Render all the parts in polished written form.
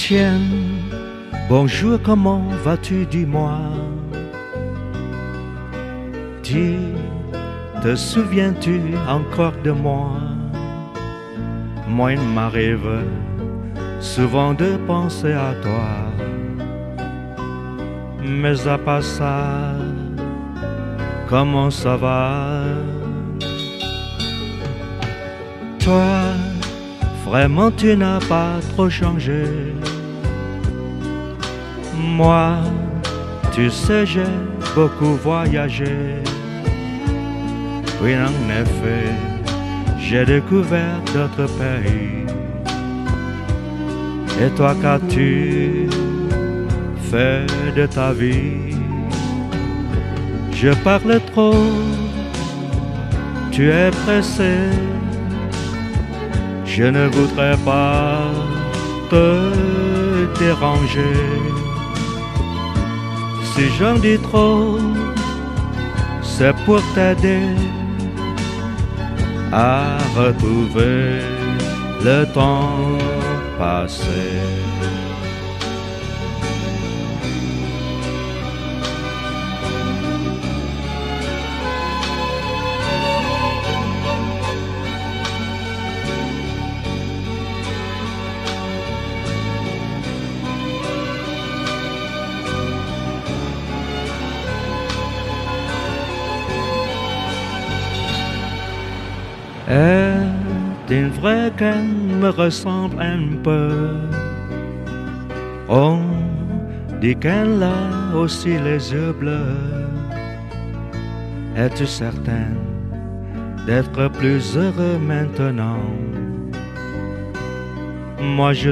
Tiens, bonjour, comment vas-tu, dis-moi? Dis, te souviens-tu encore de moi? Moi, il m'arrive souvent de penser à toi, mais à part ça, comment ça va? Toi, vraiment tu n'as pas trop changé. Moi, tu sais, j'ai beaucoup voyagé. Oui, en effet, j'ai découvert d'autres pays. Et toi, qu'as-tu fait de ta vie? Je parle trop, tu es pressé. Je ne voudrais pas te déranger. Si j'en dis trop, c'est pour t'aider à retrouver le temps passé. Est-il vrai qu'elle me ressemble un peu? On dit qu'elle a aussi les yeux bleus. Es-tu certaine d'être plus heureux maintenant? Moi je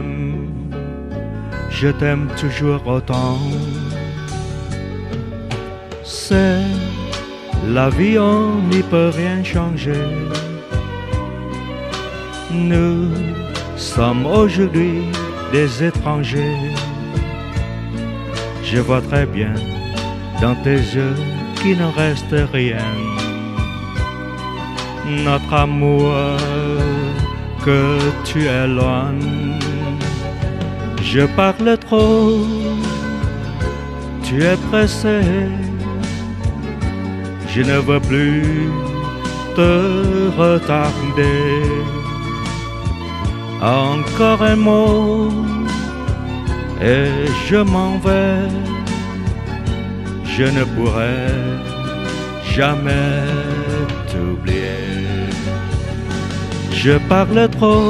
t'aime toujours autant. C'est la vie, on n'y peut rien changer. Nous sommes aujourd'hui des étrangers. Je vois très bien dans tes yeux qu'il ne reste rien. Notre amour que tu éloignes. Je parle trop, tu es pressé. Je ne veux plus te retarder. Encore un mot et je m'en vais. Je ne pourrai jamais t'oublier. Je parle trop,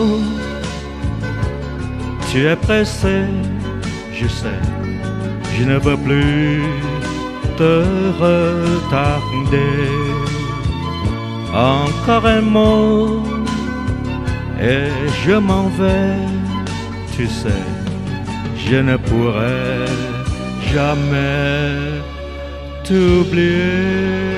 tu es pressé. Je sais, je ne veux plus te retarder. Encore un mot et je m'en vais. Tu sais, je ne pourrai jamais t'oublier.